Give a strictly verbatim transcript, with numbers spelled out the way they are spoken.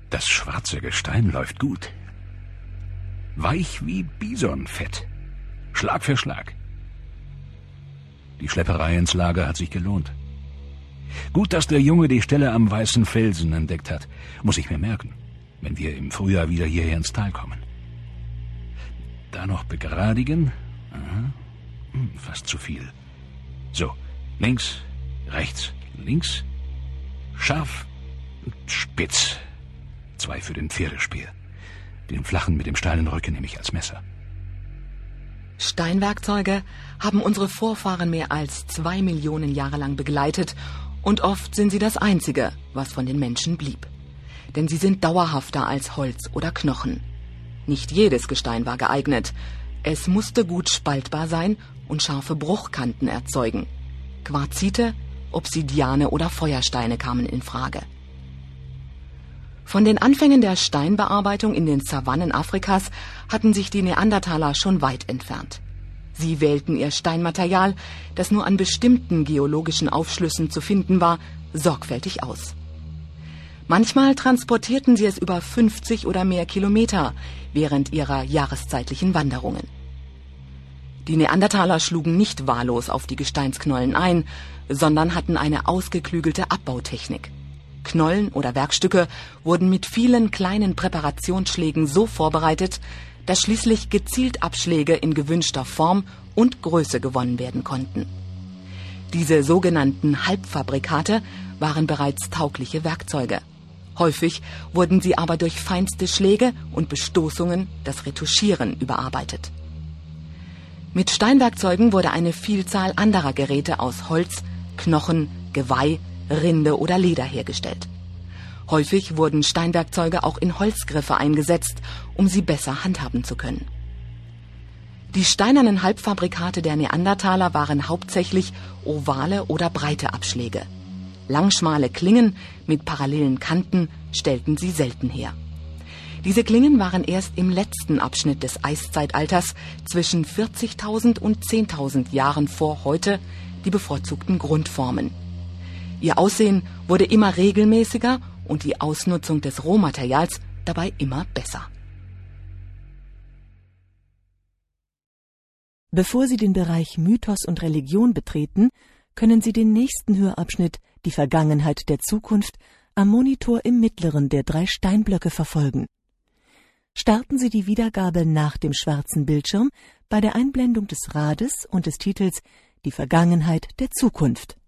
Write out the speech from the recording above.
Das schwarze Gestein läuft gut. Weich wie Bisonfett. Schlag für Schlag. Die Schlepperei ins Lager hat sich gelohnt. Gut, dass der Junge die Stelle am Weißen Felsen entdeckt hat. Muss ich mir merken, wenn wir im Frühjahr wieder hierher ins Tal kommen. Da noch begradigen. Aha. Hm, fast zu viel. So, links, rechts, links. Scharf und spitz. Zwei für den Pferdespeer. Den flachen mit dem steilen Rücken nehme ich als Messer. Steinwerkzeuge haben unsere Vorfahren mehr als zwei Millionen Jahre lang begleitet und oft sind sie das Einzige, was von den Menschen blieb. Denn sie sind dauerhafter als Holz oder Knochen. Nicht jedes Gestein war geeignet. Es musste gut spaltbar sein und scharfe Bruchkanten erzeugen. Quarzite, Obsidiane oder Feuersteine kamen in Frage. Von den Anfängen der Steinbearbeitung in den Savannen Afrikas hatten sich die Neandertaler schon weit entfernt. Sie wählten ihr Steinmaterial, das nur an bestimmten geologischen Aufschlüssen zu finden war, sorgfältig aus. Manchmal transportierten sie es über fünfzig oder mehr Kilometer während ihrer jahreszeitlichen Wanderungen. Die Neandertaler schlugen nicht wahllos auf die Gesteinsknollen ein, sondern hatten eine ausgeklügelte Abbautechnik. Knollen oder Werkstücke wurden mit vielen kleinen Präparationsschlägen so vorbereitet, dass schließlich gezielt Abschläge in gewünschter Form und Größe gewonnen werden konnten. Diese sogenannten Halbfabrikate waren bereits taugliche Werkzeuge. Häufig wurden sie aber durch feinste Schläge und Bestoßungen, das Retuschieren, überarbeitet. Mit Steinwerkzeugen wurde eine Vielzahl anderer Geräte aus Holz, Knochen, Geweih, Rinde oder Leder hergestellt. Häufig wurden Steinwerkzeuge auch in Holzgriffe eingesetzt, um sie besser handhaben zu können. Die steinernen Halbfabrikate der Neandertaler waren hauptsächlich ovale oder breite Abschläge. Langschmale Klingen mit parallelen Kanten stellten sie selten her. Diese Klingen waren erst im letzten Abschnitt des Eiszeitalters zwischen vierzigtausend und zehntausend Jahren vor heute die bevorzugten Grundformen. Ihr Aussehen wurde immer regelmäßiger und die Ausnutzung des Rohmaterials dabei immer besser. Bevor Sie den Bereich Mythos und Religion betreten, können Sie den nächsten Hörabschnitt, die Vergangenheit der Zukunft, am Monitor im mittleren der drei Steinblöcke verfolgen. Starten Sie die Wiedergabe nach dem schwarzen Bildschirm bei der Einblendung des Rades und des Titels Die Vergangenheit der Zukunft.